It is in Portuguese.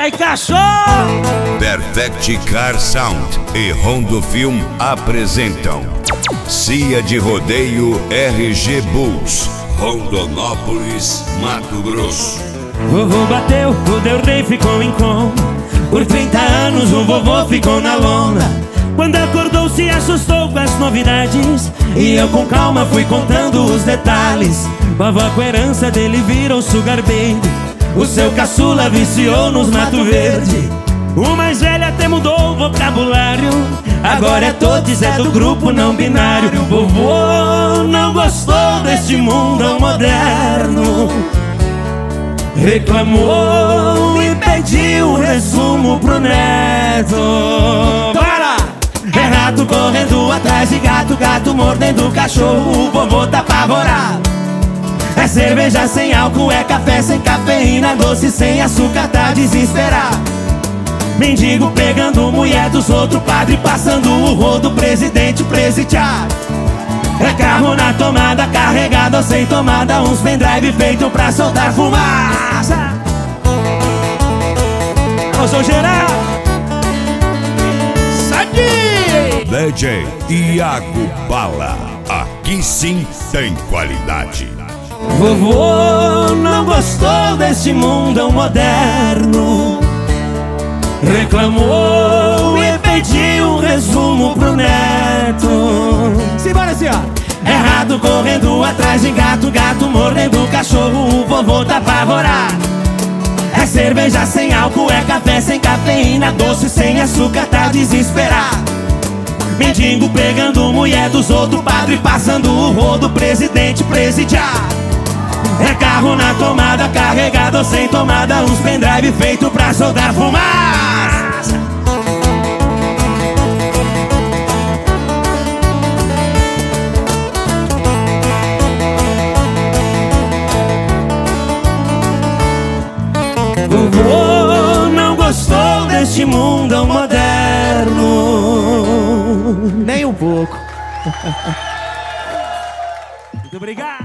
aí, cachorro! Perfect Car Sound e Rondo Film apresentam Cia de Rodeio RG Bulls, Rondonópolis, Mato Grosso. Vovô bateu, o Del Rey ficou em coma. Por 30 anos o vovô ficou na lona. Quando acordou se assustou com as novidades, e eu com calma fui contando os detalhes. Vovó com a herança dele virou sugar baby. O seu caçula viciou nos Mato Verde. O mais velho até mudou o vocabulário, agora é todos é do grupo não binário. Vovô não gostou deste mundo moderno, reclamou e pediu um resumo pro neto. Para! É rato correndo atrás de gato, gato mordendo cachorro, o vovô tá apavorado. É cerveja sem álcool, é café sem cafeína, doce sem açúcar, tá desesperado. Mendigo pegando mulher dos outros, padre passando o rodo, presidente presidiário. É carro na tomada, carregado ou sem tomada, uns pendrive feito pra soltar fumaça. Eu sou geral. Sabe? DJ Iago Bala, aqui sim tem qualidade. Vovô não gostou desse mundo moderno, reclamou e pediu um resumo pro neto. Simbora assim, ó. É rato correndo atrás de gato, gato mordendo cachorro, o vovô tá apavorado. É cerveja sem álcool, é café sem cafeína, doce sem açúcar, tá desesperado. Mendigo pegando mulher dos outros, padre passando o rodo, presidente presidiário. É carro na tomada, carregado ou sem tomada, uns pendrive feito pra soltar fumaça. Vovô não gostou deste mundo moderno. Nem um pouco. Muito obrigado.